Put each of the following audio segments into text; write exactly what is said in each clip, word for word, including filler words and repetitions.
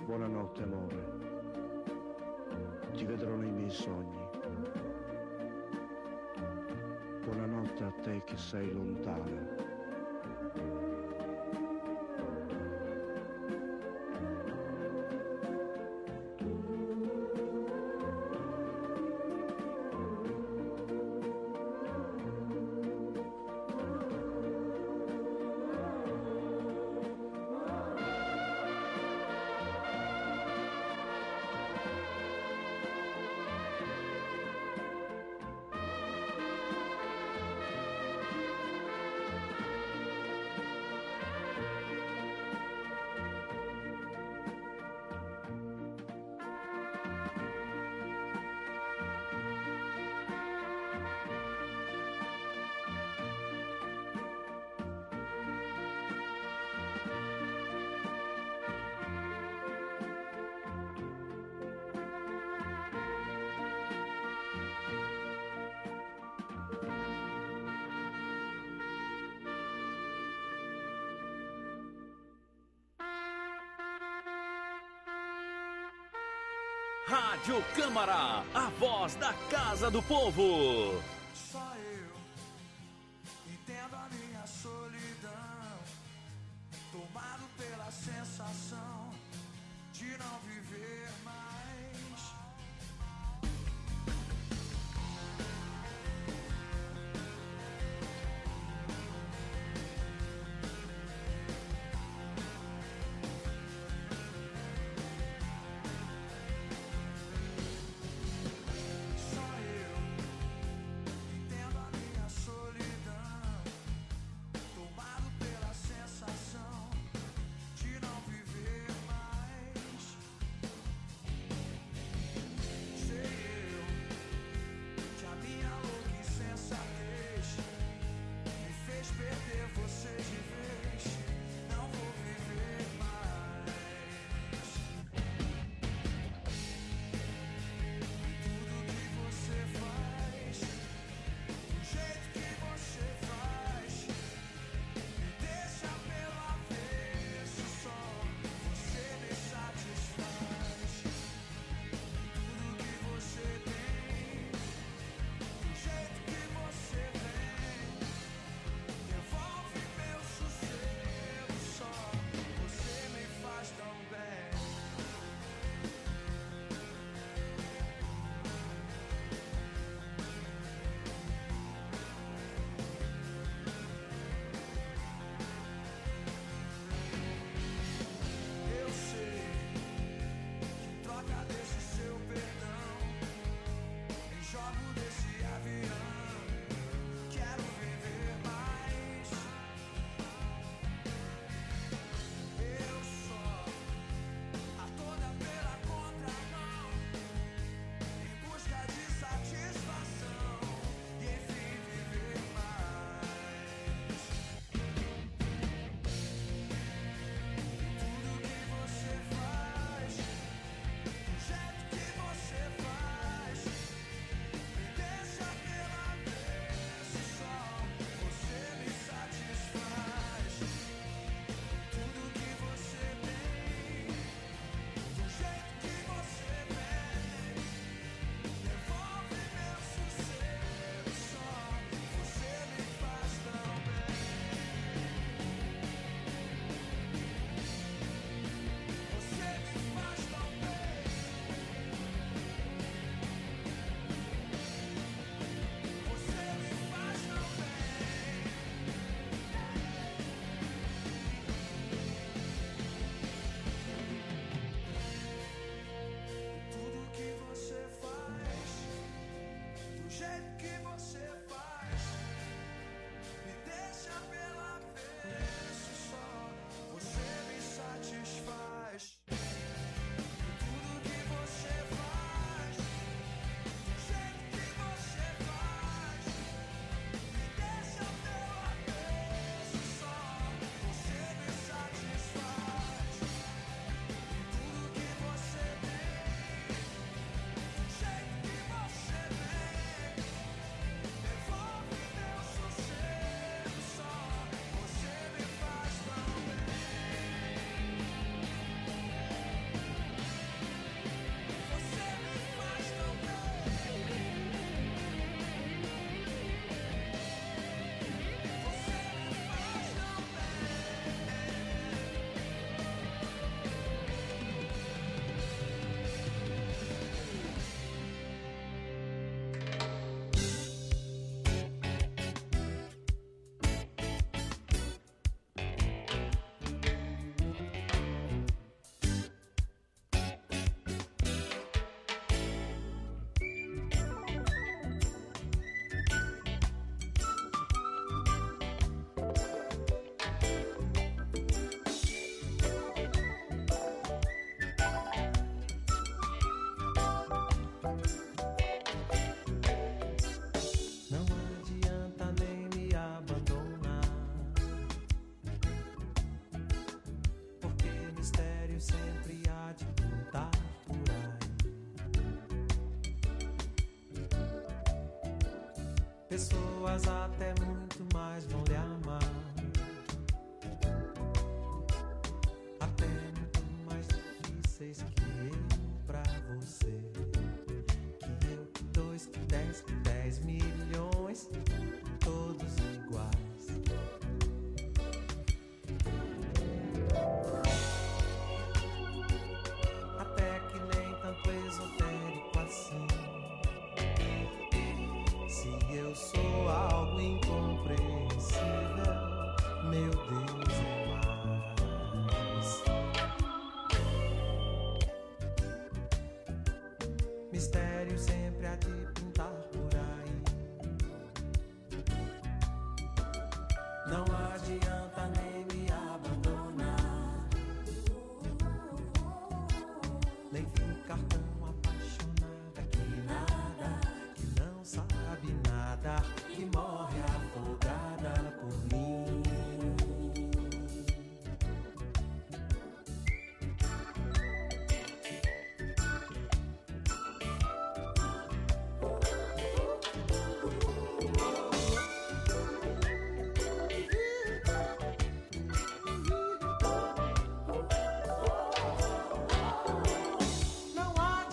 Buonanotte amore, ti vedrò nei miei sogni. Buonanotte a te che sei lontana. Rádio Câmara, a voz da Casa do Povo. Só eu entendo a minha solidão, tomado pela sensação de não viver mais. De não viver mais. pessoas até muito mais vão lhe amar, até muito mais difíceis que eu pra você, que eu, que dois, que dez, que dez milhões, todos iguais. Até que nem tanto esotérico assim. Se eu sou algo incompreensível, meu Deus é mais. Mistério sempre há de pintar por aí. Não adianta nem me abandonar, nem ficar tão apaixonada que nada, que não sabe nada, que morre afogada por mim. Não há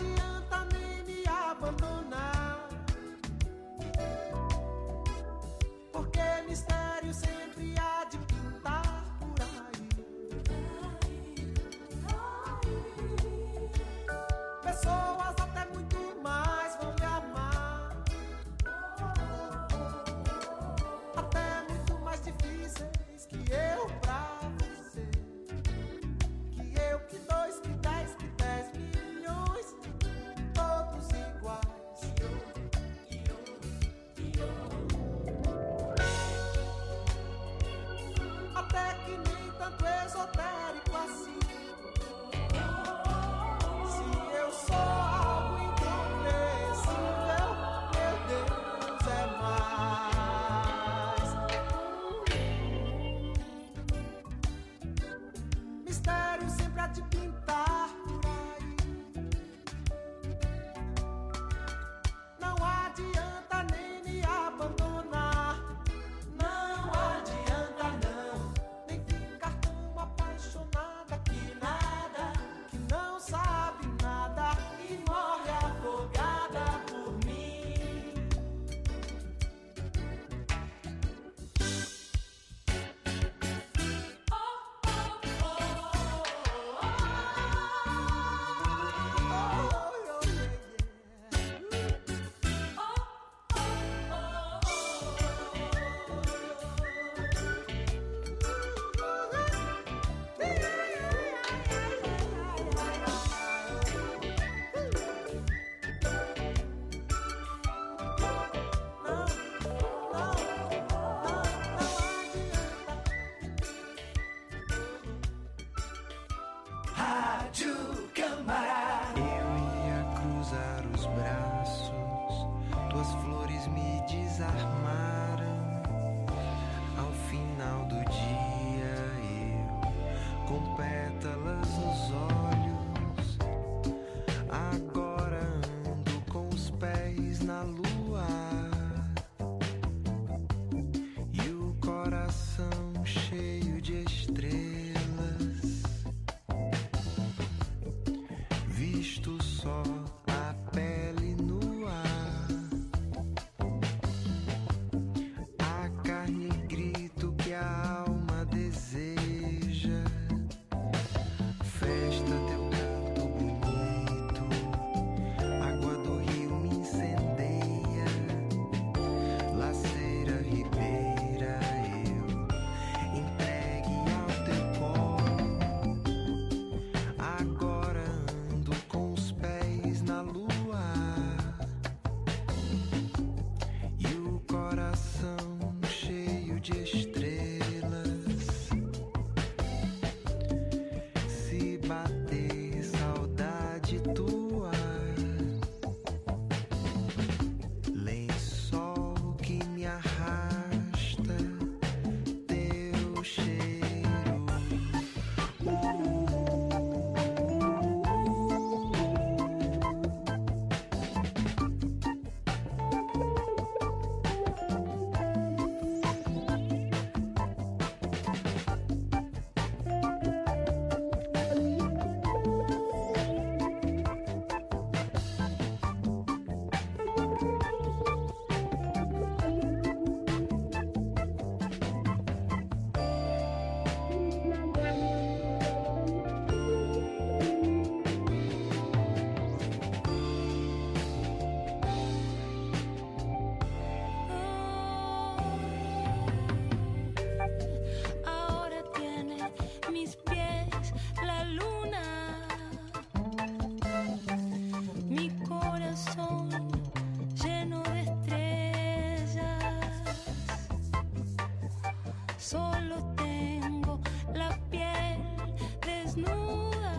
Solo tengo la piel desnuda,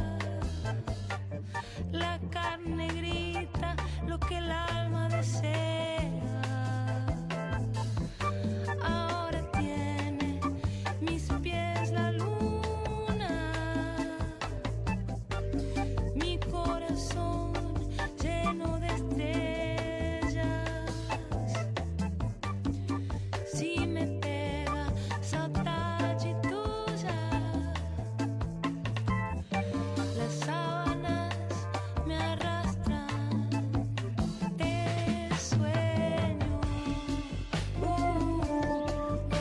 la carne grita lo que el alma desea. Ahora tiene mis pies la luna, mi corazón lleno de estrellas. Si me pega saudade tuya, las sábanas me arrastran, te sueño. Uh, uh,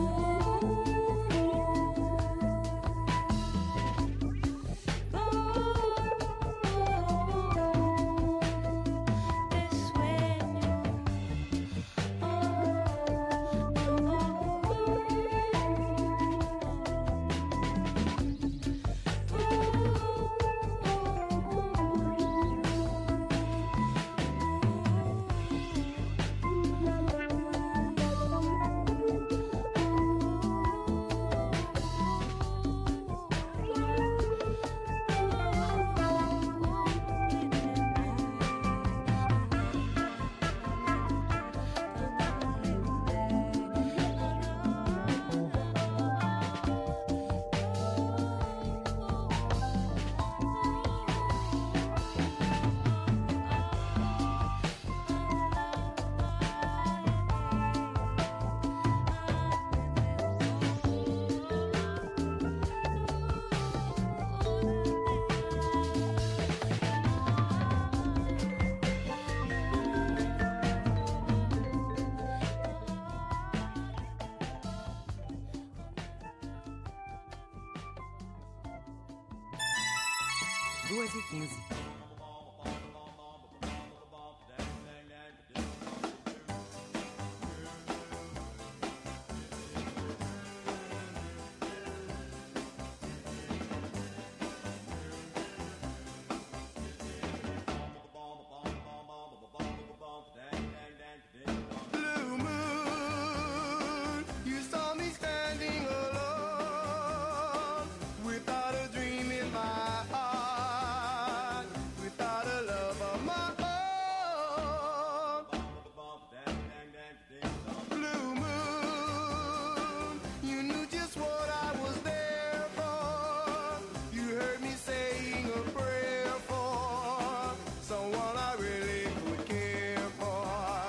te sueño. duas e quinze. Blue moon, you saw me standing alone, without a dream in my heart, without a love of my own. Blue moon, you knew just what I was there for. You heard me saying a prayer for someone I really could care for.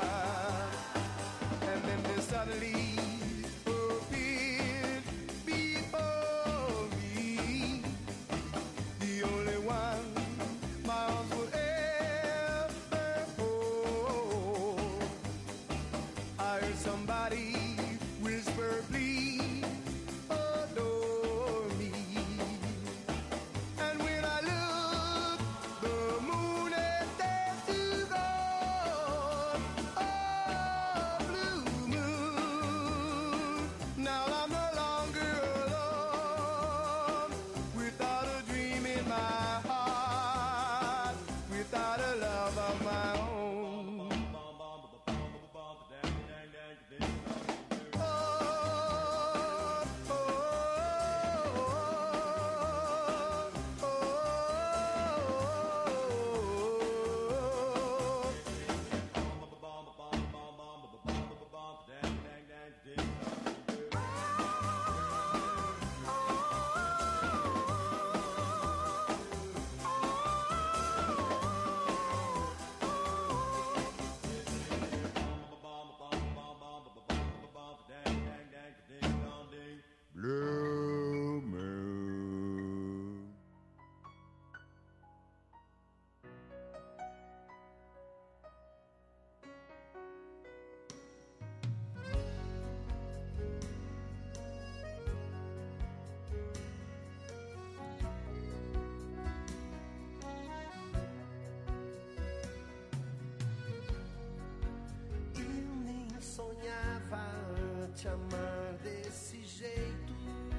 And then there suddenly appeared before me the only one my arms would ever hold. I heard somebody whisper, please adore me. And when I looked, the moon had danced to gold. Oh, blue moon, now I'm no longer alone, without a dream in my heart, without a love of my own. Oh, oh, oh, Blue moon. Eu nem sonhava te amar desse jeito.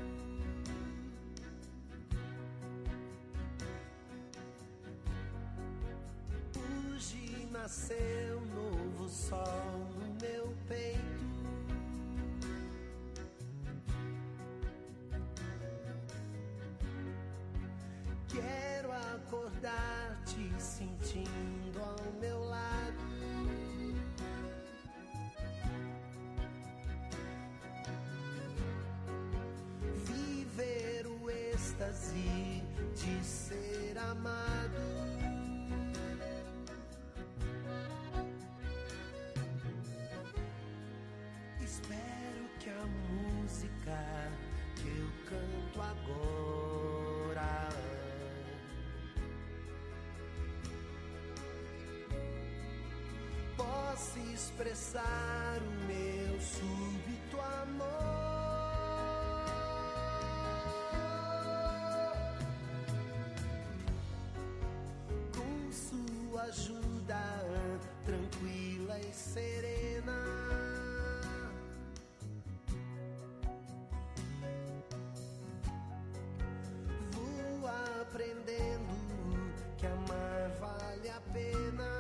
Hoje nasceu um novo sol no meu peito. êxtase de ser amado. Espero que a música que eu canto agora possa expressar o meu súbito amor. Com sua ajuda tranquila e serena, vou aprendendo que amar vale a pena.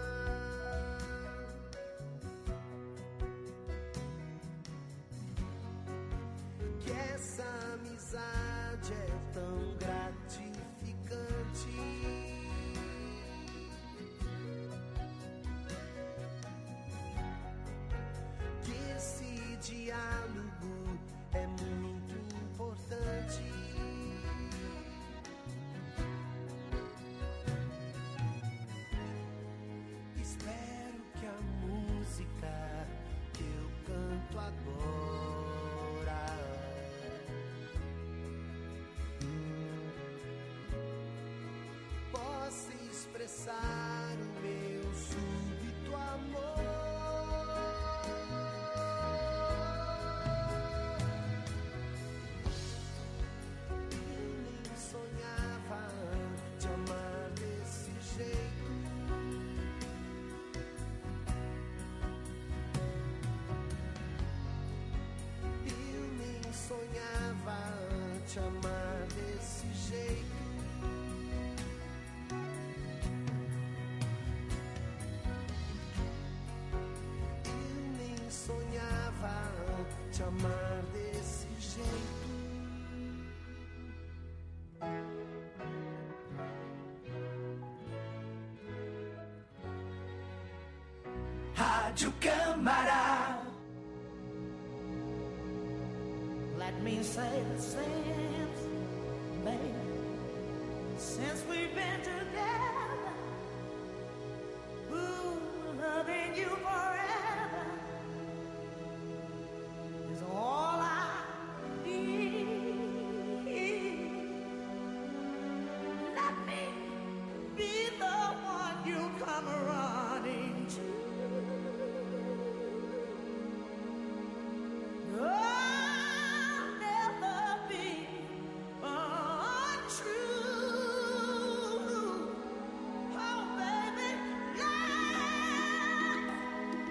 Que essa amizade é tão gratificante. Que esse diálogo é muito importante. Espero que a música que eu canto agora possa expressar o meu súbito amor. Eu nem sonhava te amar desse jeito. Eu nem sonhava te amar desse jeito. Eu nem sonhava te amar desse jeito. Rádio Câmara. Let me say the same, baby, since we've been together. Ooh, loving you forever is all I need. Let me be the one you come running to. I'll never be untrue. Oh, baby, yeah.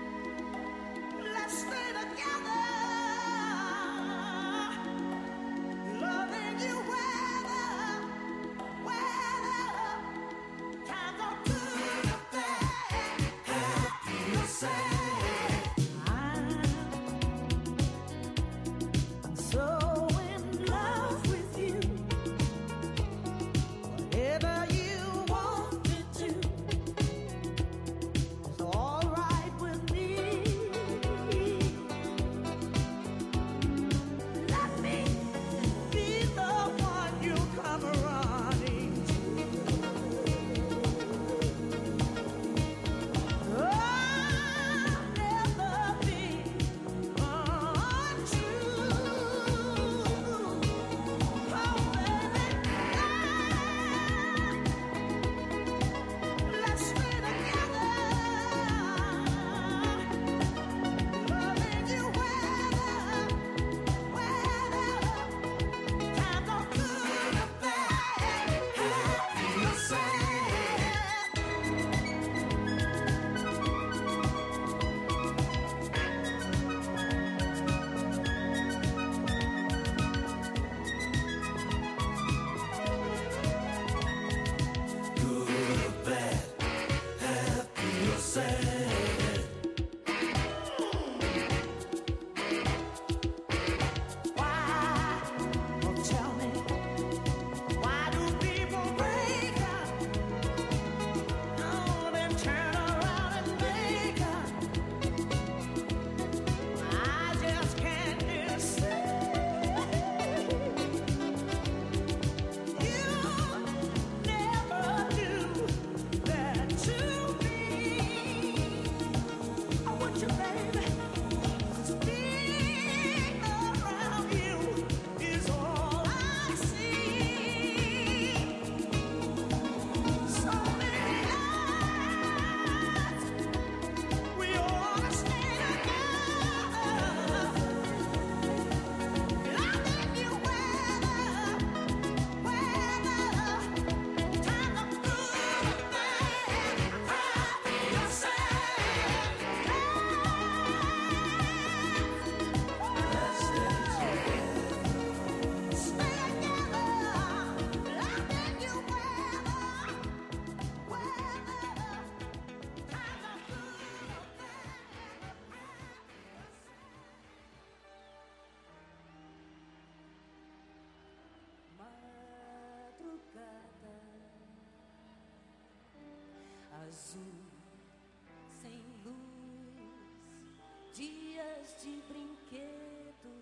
azul, sem luz, dias de brinquedo,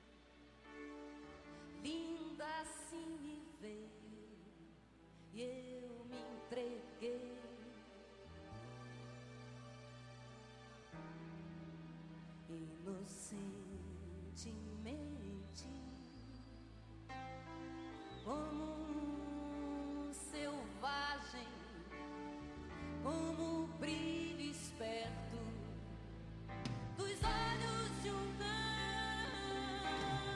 linda assim me veio e eu me entreguei. Inocentemente, como um selvagem, como o brilho esperto dos olhos de um cão.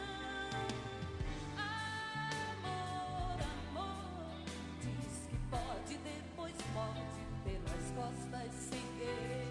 Amor, amor, diz que pode, depois morde pelas costas sem querer.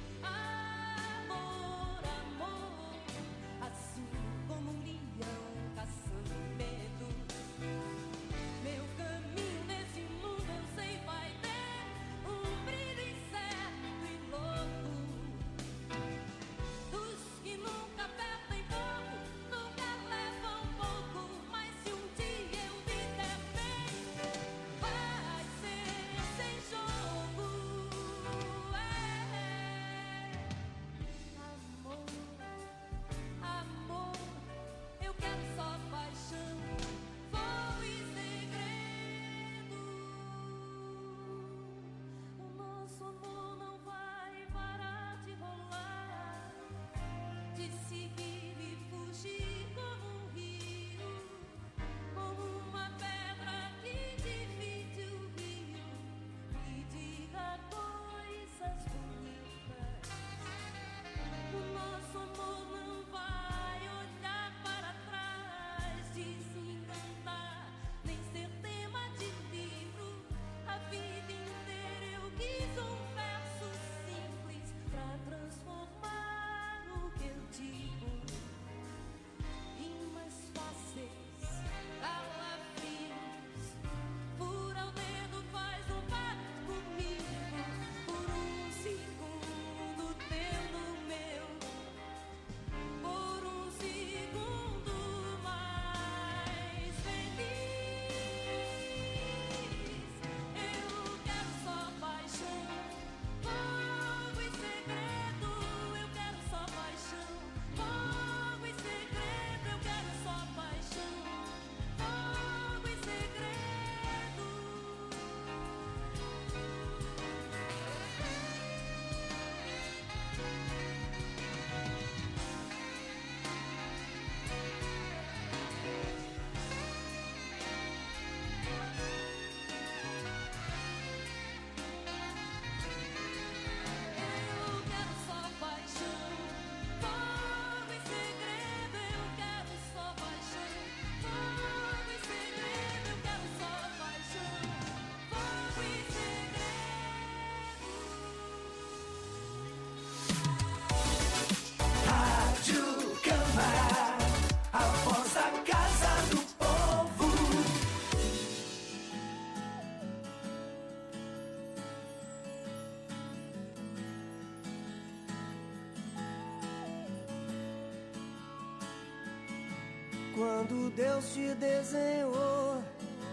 Quando Deus te desenhou,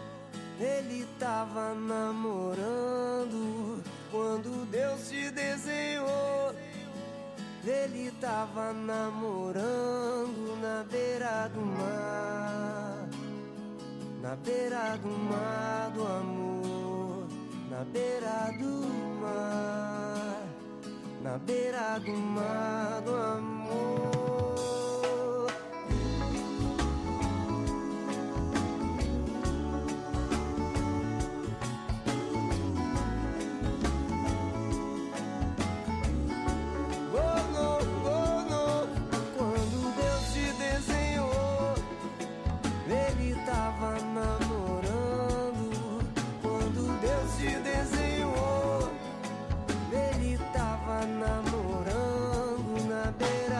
Ele tava namorando. Quando Deus te desenhou, Ele tava namorando na beira do mar, na beira do mar do amor, na beira do mar, na beira do mar do amor. Namorando na beira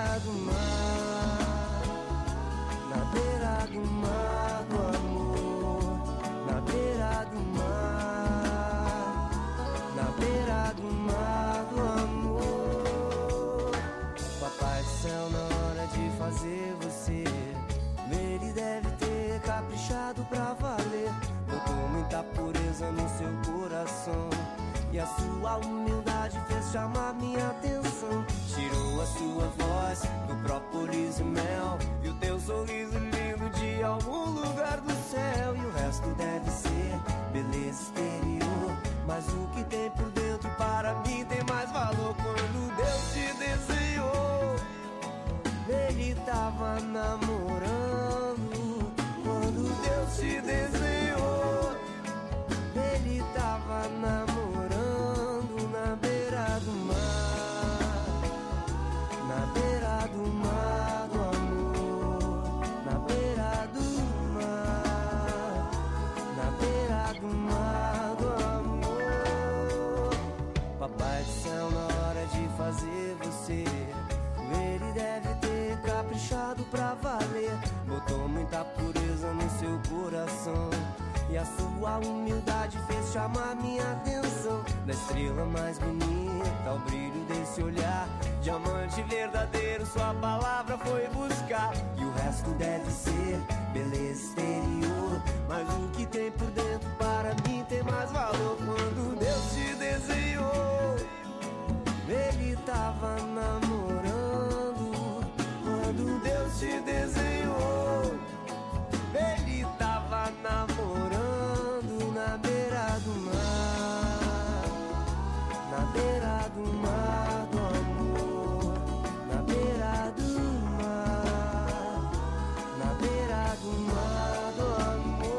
tava namorando. Quando Deus te desenhou, ele tava namorando na beira do mar, na beira do mar do amor, na beira do mar, na beira do mar do amor. Papai do céu, na hora de fazer você, ele deve ter caprichado pra valer. Botou muita pureza no seu coração e a sua humildade fez chamar minha atenção. Da estrela mais bonita ao brilho desse olhar, diamante verdadeiro sua palavra foi buscar. E o resto deve ser beleza exterior, mas o que tem por dentro para mim tem mais valor. Quando Deus te desenhou, ele tava namorando. Quando Deus te desenhou, ele tava namorando na beira do mar, na beira do mar do amor, na beira do mar, na beira do mar do amor.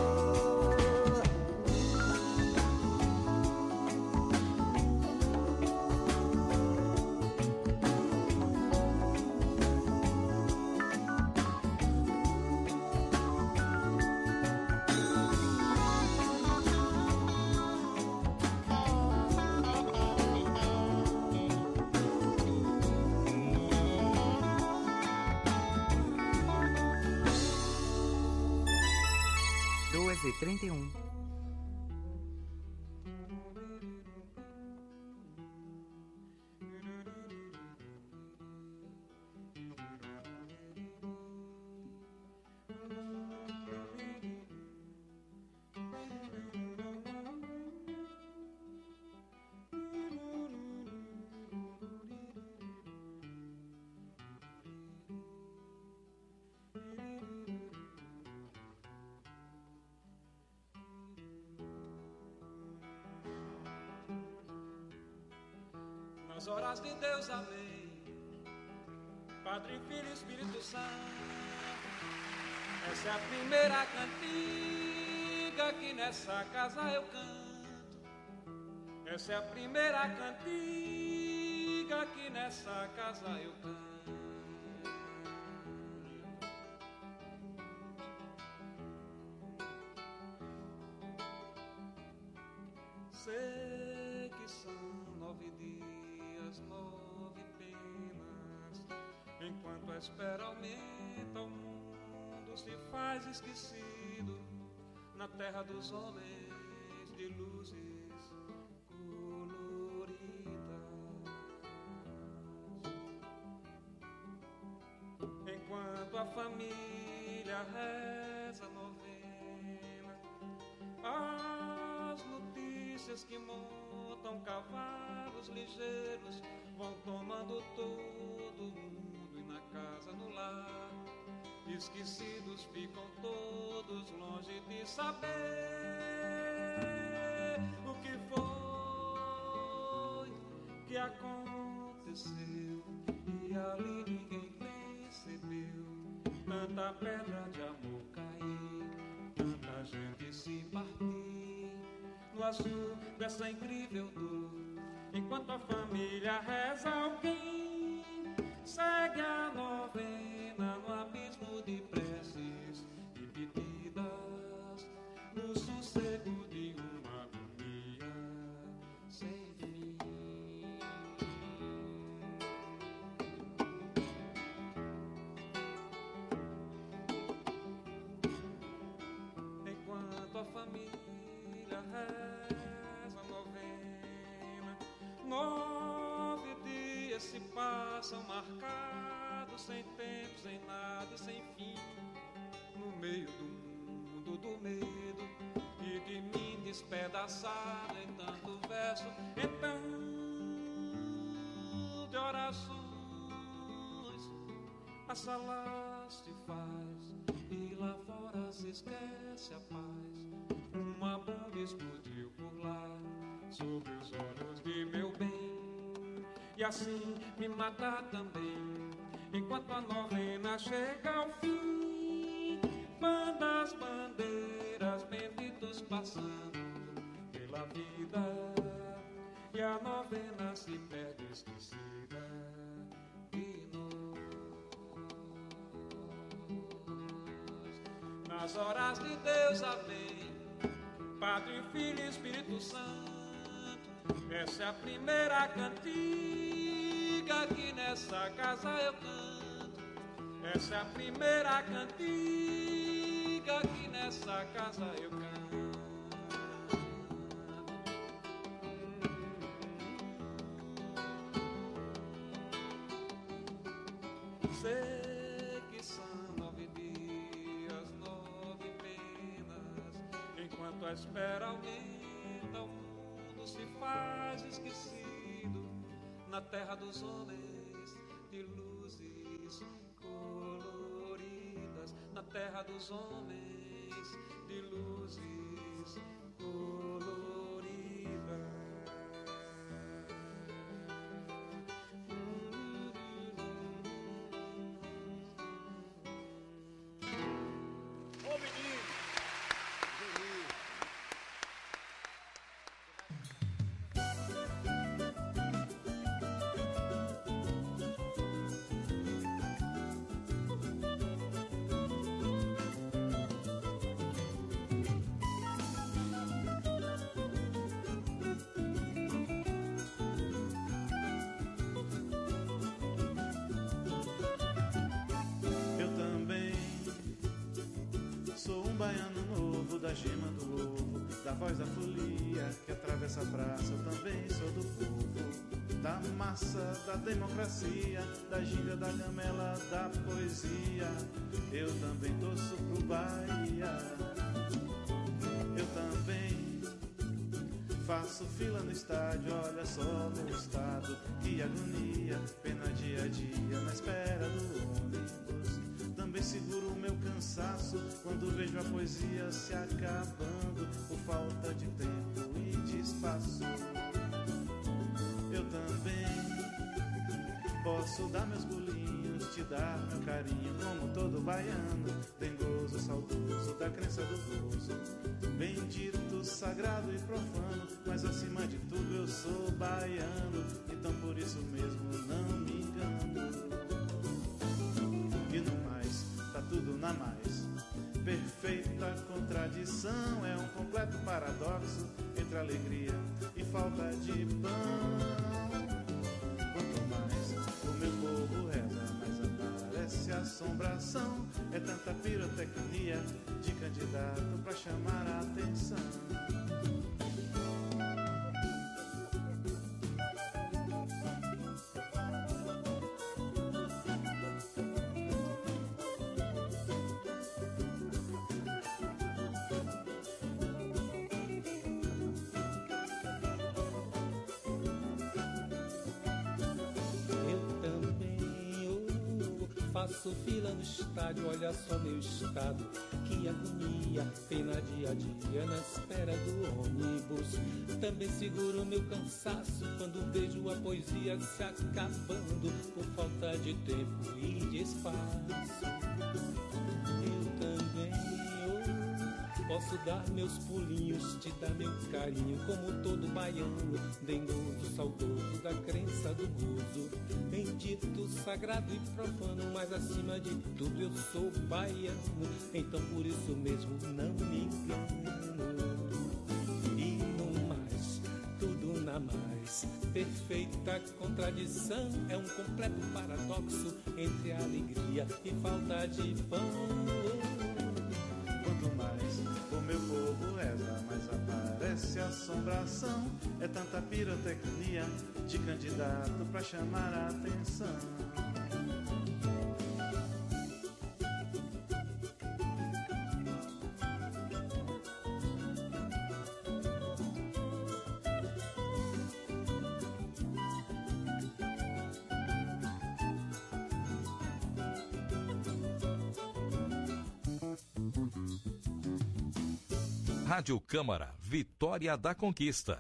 duas e trinta e um. Nas horas de Deus, amém. Padre, Filho e Espírito Santo. Essa é a primeira cantiga que nessa casa eu canto. Essa é a primeira cantiga que nessa casa eu canto. Sei que são nove dias, nove penas. Enquanto a espera aumenta, o mundo se faz esquecido. Na terra dos homens de luzes coloridas. Enquanto a família reza a novena, as notícias que montam cavalos ligeiros vão tomando todo mundo, e na casa, no lar, esquecidos ficam todos longe de saber o que foi que aconteceu. E ali ninguém percebeu tanta pedra de amor cair, tanta gente se partir no azul dessa incrível dor. Enquanto a família reza, alguém segue a novena no abismo de preces e pedidas, no sossego de uma agonia sem fim. Enquanto a família reza a novena, nove dias se passam marcados, sem tempo, sem nada e sem fim, no meio do mundo do medo e de mim despedaçado em tanto verso, então de orações a sala se faz e lá fora se esquece a paz. Uma bomba explodiu por lá sobre os olhos de meu bem, e assim me matar também. enquanto a novena chega ao fim. Bandas, bandeiras, benditos passando pela vida, e a novena se perde esquecida de nós. Nas horas de Deus, amém, Padre, Filho e Espírito Santo. Essa é a primeira cantiga que nessa casa eu canto. Essa é a primeira cantiga que nessa casa eu canto. Sei que são nove dias, nove penas, enquanto a espera aumenta, o mundo se faz esquecido. Na terra dos homens de luzes coloridas, na terra dos homens de luzes coloridas. Da gema do ovo, da voz da folia que atravessa a praça, eu também sou do povo, da massa, da democracia, da ginga, da gamela, da poesia. Eu também torço pro Bahia. Eu também faço fila no estádio, olha só meu estado, que agonia, pena dia a dia na espera do ônibus. Também seguro o meu cansaço quando vejo a poesia se acabando por falta de tempo e de espaço. Eu também posso dar meus bolinhos, te dar meu carinho, como todo baiano, dengoso, saudoso, da crença do gozo, bendito, sagrado e profano, mas acima de tudo eu sou baiano, então por isso mesmo não me engano. E no mais, tá tudo na mais. Perfeita contradição, é um completo paradoxo entre alegria e falta de pão. Quanto mais o meu povo reza, mais aparece assombração. É tanta pirotecnia de candidato pra chamar a atenção. Faço fila no estádio, olha só meu estado, que agonia, pena dia a dia na espera do ônibus. Também seguro meu cansaço quando vejo a poesia se acabando por falta de tempo e de espaço. Eu também oh, posso dar meus pulinhos, te dar meu carinho, como todo baiano, dengoso, saudoso, da crença do gozo, bendito, sagrado e profano, mas acima de tudo eu sou baiano, então por isso mesmo não me engano. E no mais, tudo na mais, perfeita contradição, é um completo paradoxo entre alegria e falta de pão. Quanto mais o meu povo reza, mais aparece assombração. É tanta pirotecnia de candidato pra chamar a atenção. Rádio Câmara, Vitória da Conquista.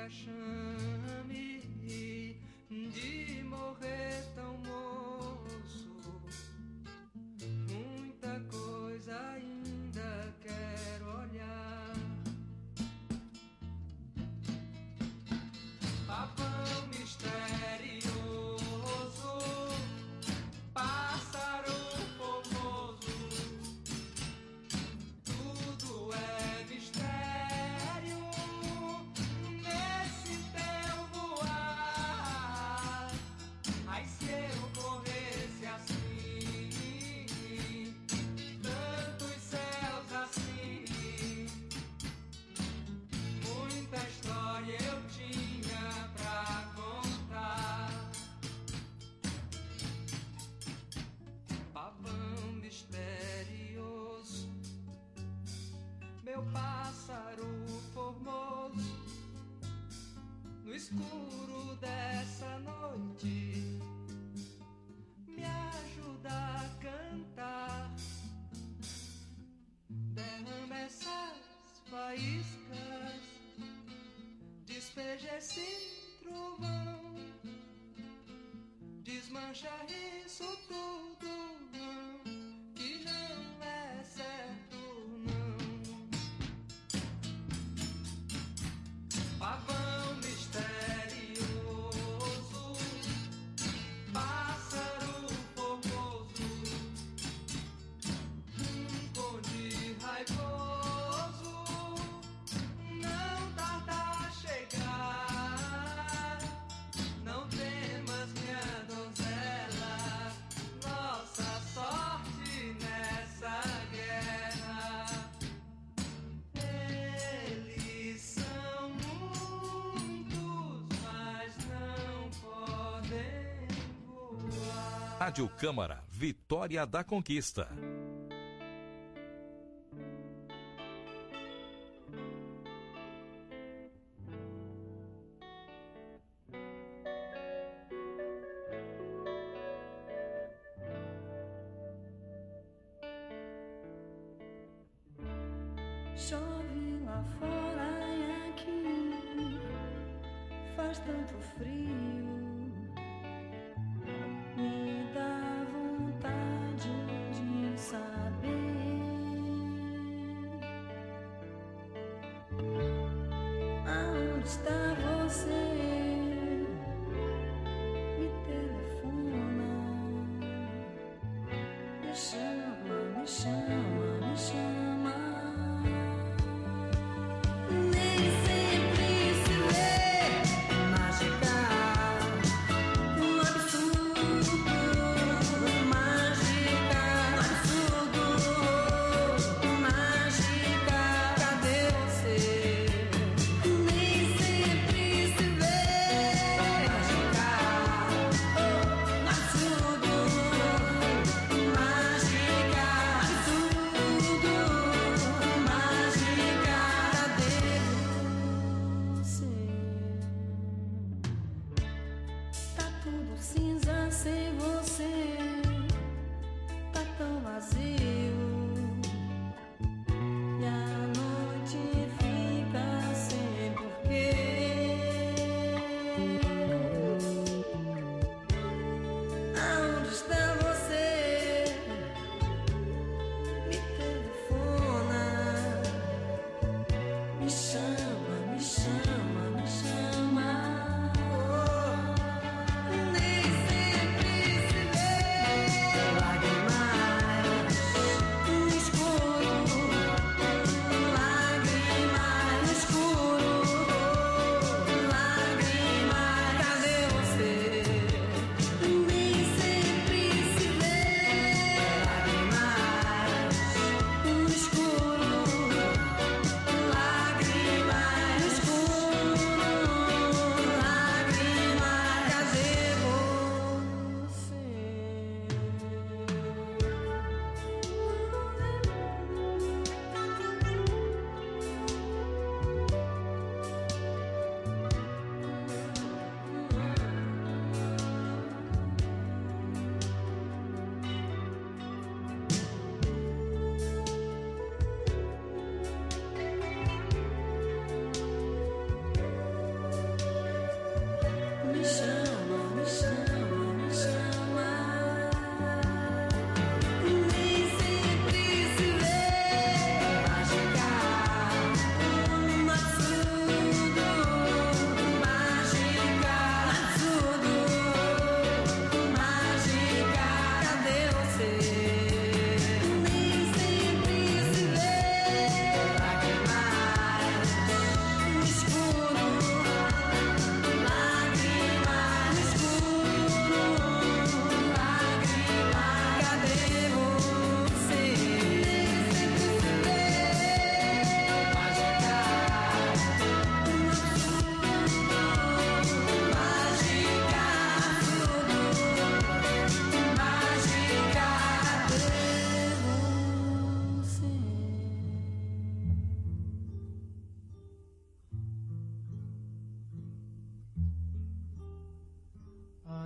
vexame de morrer tão moço. Muita coisa ainda quero olhar. Papão misterioso, pássaro formoso, tudo é mistério nesse teu voar. Ai, se eu corresse assim, tantos céus assim, muita história eu tinha pra contar. Pavão misterioso, meu pássaro formoso, no escuro dessa noite, me ajuda a cantar. Derrama essas faíscas, despeja esse trovão, desmancha isso tudo, não, que não é certo, não. Pavão misterioso, pássaro formoso, um conde raivoso, não tarda a chegar. Não temas, minha donzela, nossa sorte nessa guerra. Eles são muitos, mas não podem voar. Rádio Câmara, Vitória da Conquista. Chove lá fora e aqui faz tanto frio, me dá vontade de saber aonde está você. Me telefona, me chama, me chama, me chama. Nem sempre se vê mágica, um absurdo, mágica, absurdo, mágica, cadê você? Nem sempre se vê mágica, oh, absurdo, mágica, absurdo, mágica, cadê você? Tá tudo cinza sem você, tá tão vazio, e a noite fica sem porquê. Aonde está você? Me telefona, me chama, me chama, me chama. Nem sempre se vê lágrimas no escuro, lágrimas no escuro, lágrimas, cadê você? Nem sempre se vê lágrimas no escuro, lágrimas,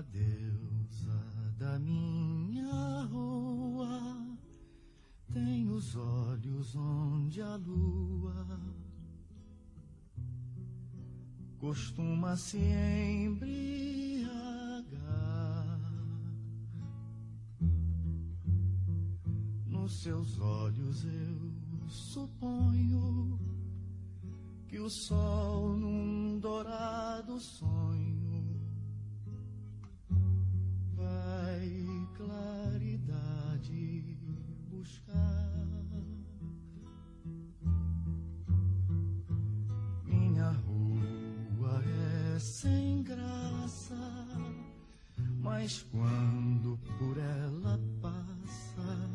deusa da minha rua tem os olhos onde a lua costuma se embriagar. Nos seus olhos eu suponho que o sol num dourado sonho vai claridade buscar. Minha rua é sem graça, mas quando por ela passa,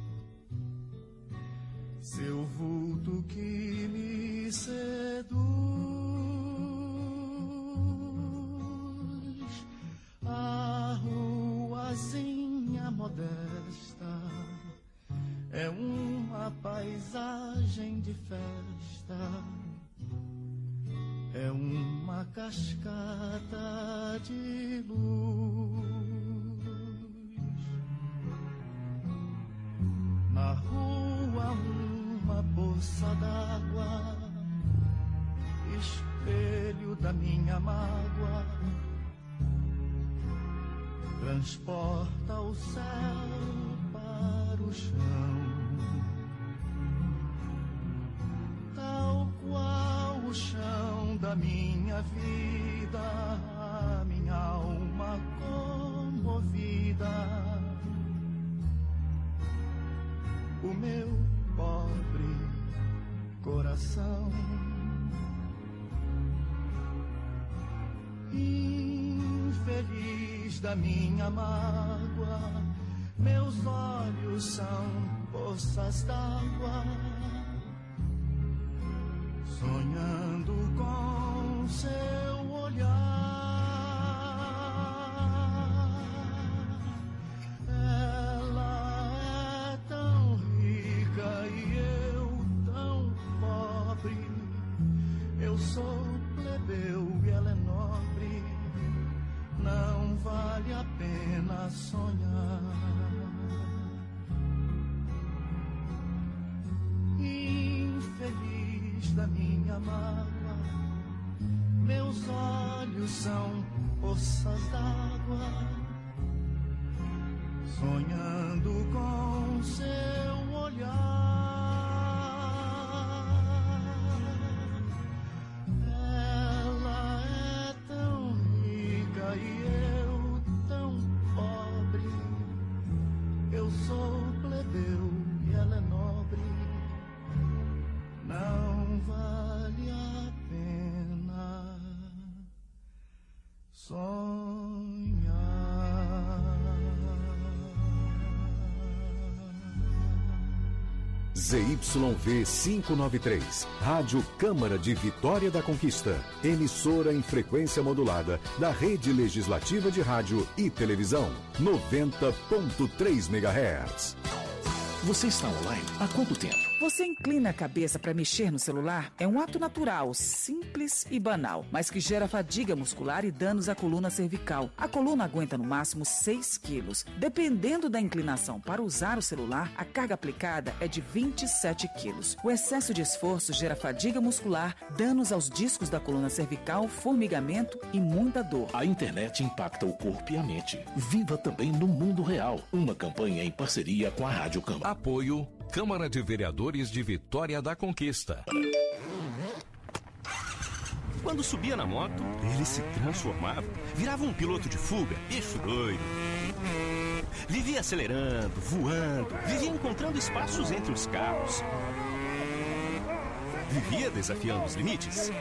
seu vulto que me seduz, a ruazinha modesta é uma paisagem de festa, é uma cascata de luz. Na rua uma poça d'água, espelho da minha mágoa, transporta o céu para o chão, tal qual o chão da minha vida, a minha alma comovida, o meu pobre coração. Infeliz da minha mágoa, meus olhos são poças d'água, sonhando com seu olhar. Ela é tão rica e eu tão pobre, eu sou plebeu e ela é nobre, não vale a pena sonhar. Infeliz da minha mágoa, meus olhos são poças d'água, sonhando com seu olhar. Ela é tão rica e eu tão pobre, eu sou plebeu e ela é nobre, não vale a pena sonhar. Z Y V quinhentos e noventa e três, Rádio Câmara de Vitória da Conquista, emissora em frequência modulada da Rede Legislativa de Rádio e Televisão, noventa ponto três megahertz. Você está online há quanto tempo? Você inclina a cabeça para mexer no celular? É um ato natural, simples e banal, mas que gera fadiga muscular e danos à coluna cervical. A coluna aguenta no máximo seis quilos. Dependendo da inclinação para usar o celular, a carga aplicada é de vinte e sete quilos. O excesso de esforço gera fadiga muscular, danos aos discos da coluna cervical, formigamento e muita dor. A internet impacta o corpo e a mente. Viva também no mundo real. Uma campanha em parceria com a Rádio Câmara. Apoio Câmara de Vereadores de Vitória da Conquista. Quando subia na moto, ele se transformava, virava um piloto de fuga, bicho doido. Vivia acelerando, voando, vivia encontrando espaços entre os carros. Vivia desafiando os limites.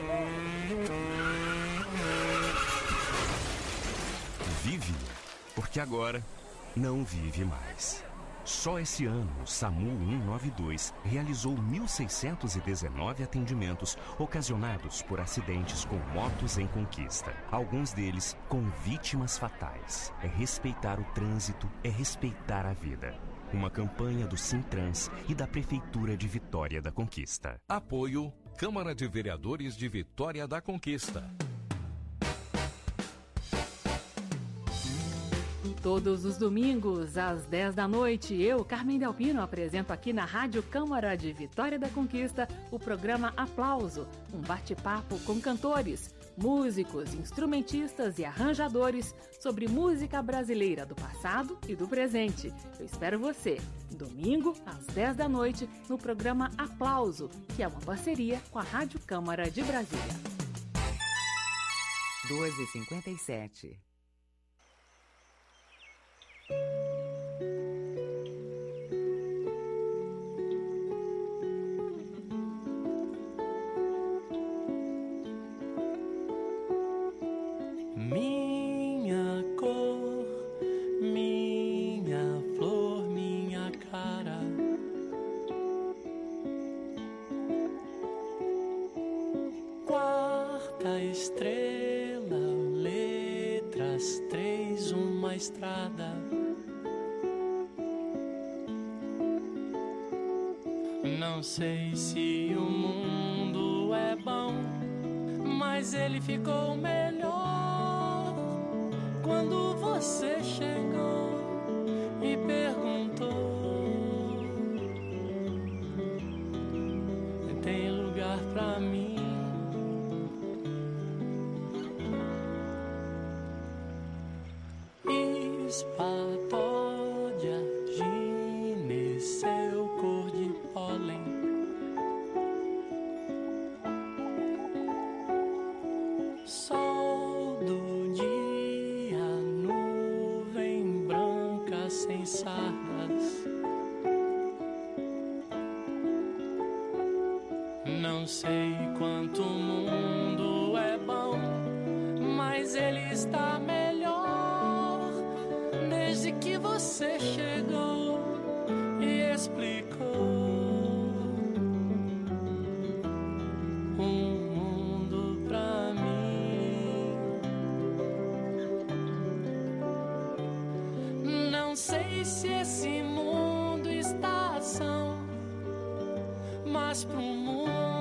Vive, porque agora não vive mais. Só esse ano, o SAMU cento e noventa e dois realizou mil seiscentos e dezenove atendimentos ocasionados por acidentes com motos em conquista. Alguns deles com vítimas fatais. É respeitar o trânsito, é respeitar a vida. Uma campanha do Sintrans e da Prefeitura de Vitória da Conquista. Apoio Câmara de Vereadores de Vitória da Conquista. Todos os domingos, às dez da noite, eu, Carmen Delpino, apresento aqui na Rádio Câmara de Vitória da Conquista o programa Aplauso, um bate-papo com cantores, músicos, instrumentistas e arranjadores sobre música brasileira do passado e do presente. Eu espero você, domingo, às dez da noite, no programa Aplauso, que é uma parceria com a Rádio Câmara de Brasília. doze e cinquenta e sete. Minha cor, minha flor, minha cara. Quarta estrela, letras três, uma estrada. Não sei se o mundo é bom, mas ele ficou melhor quando você chegou e perguntou: tem lugar pra mim? Espatódia, gineceu, cor de pólen. Sol do dia, nuvem branca sem sardas. Não sei quanto o mundo é bom, mas ele está melhor desde que você chegou e explicou um mundo pra mim. Não sei se esse mundo está ação, mas pro mundo